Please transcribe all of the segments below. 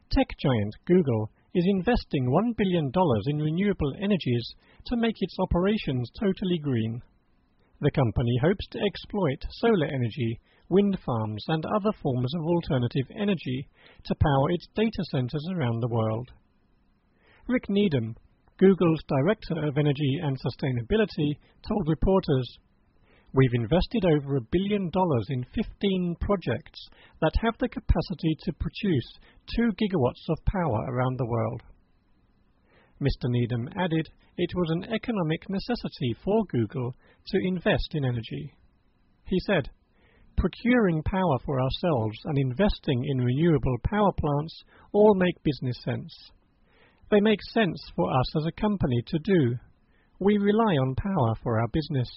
Tech giant Google is investing $1 billion in renewable energies to make its operations totally green. The company hopes to exploit solar energy, wind farms, and other forms of alternative energy to power its data centers around the world. Rick Needham, Google's Director of Energy and Sustainability, told reporters, "We've invested over $1 billion in 15 projects that have the capacity to produce 2 gigawatts of power around the world." Mr. Needham added it was an economic necessity for Google to invest in energy. He said, "Procuring power for ourselves and investing in renewable power plants all make business sense. They make sense for us as a company to do. We rely on power for our business."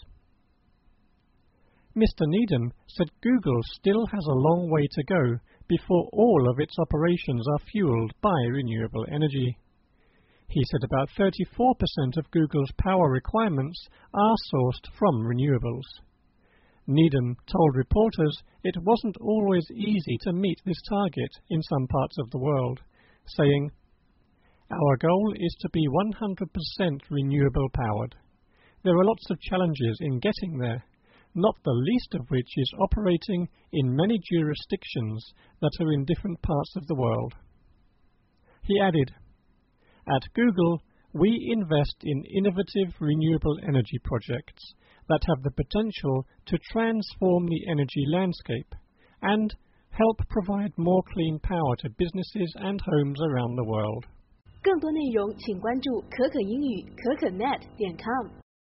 Mr. Needham said Google still has a long way to go before all of its operations are fueled by renewable energy. He said about 34% of Google's power requirements are sourced from renewables. Needham told reporters it wasn't always easy to meet this target in some parts of the world, saying, "Our goal is to be 100% renewable powered. There are lots of challenges in getting there, not the least of which is operating in many jurisdictions that are in different parts of the world." He added, "At Google, we invest in innovative renewable energy projects that have the potential to transform the energy landscape and help provide more clean power to businesses and homes around the world." 更多内容请关注可可英语可可net.com。